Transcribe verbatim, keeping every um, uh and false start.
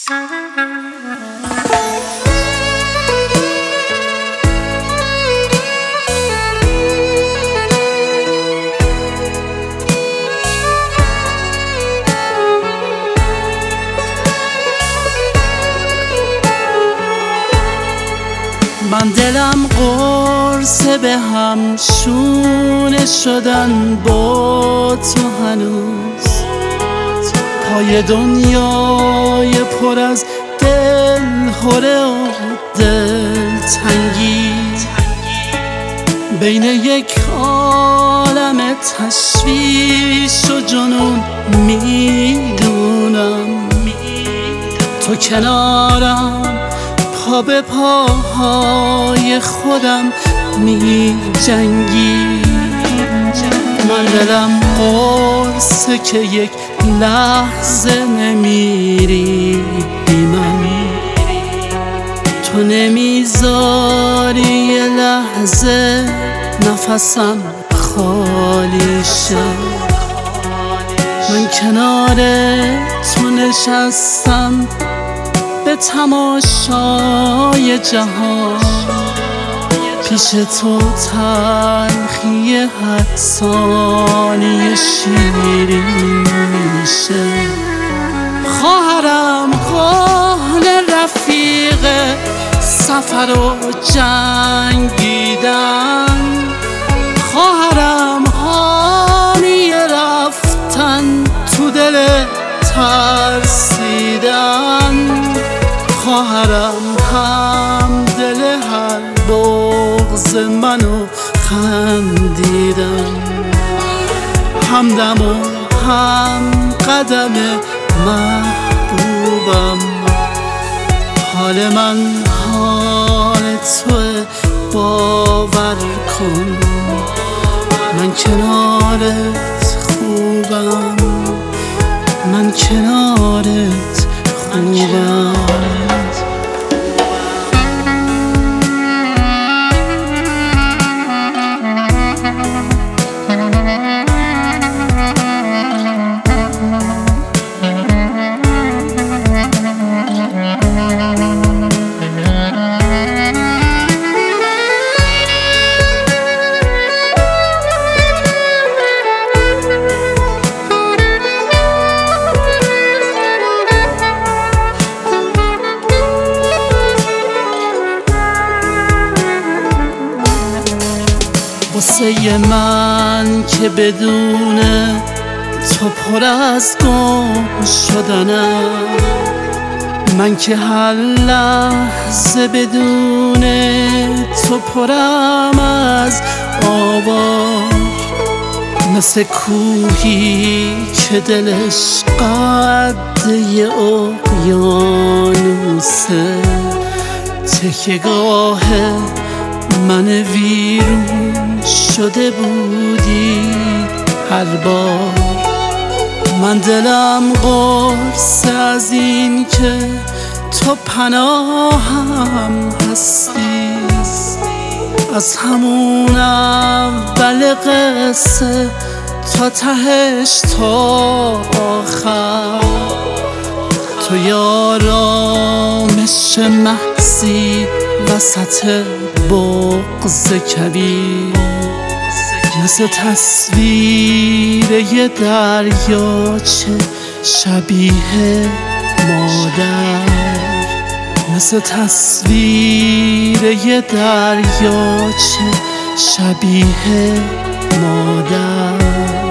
من دلم قرصه به هم شونه شدن با تو هنوز، پای دنیای پر از دل هره و دل تنگی، بین یک عالم تشویش و جنون میدونم تو کنارم، پا به پاهای خودم می جنگی. من دلم قرصه که یک لحظه نمیری بی من، تو نمیذاری یه لحظه نفسم خالی شه. من کنار تو نشستم به تماشای جهان، پیش تو تلخی هر ثانیه شیرین میشه. خواهرم کهنه رفیق سفر و جنگیدن، خواهرم حامی رفتن تو دل ترسیدن، خواهرم هم دل هر بغض منو خندیدن، همدم و هم قدم محبوبم. حال من حال توه باور کن، من کنارت خوبم، من کنارت خوبم. واسه من که بدون تو پر از گم شدنم، من که هر لحظه بدون تو پرم از آوار، مثل کوهی که دلش قد یه اقیانوسه، تکیه‌گاه من ویرون شده بودی هر بار. من دلم قرصه از این که تو پناهم هستی، از همون اول قصه تا تهش تا آخر، تو یارامش محضی وسط بغض کبیر، مثل تصویر یه دریاچه شبیه مادر، مثل تصویر یه دریاچه شبیه مادر.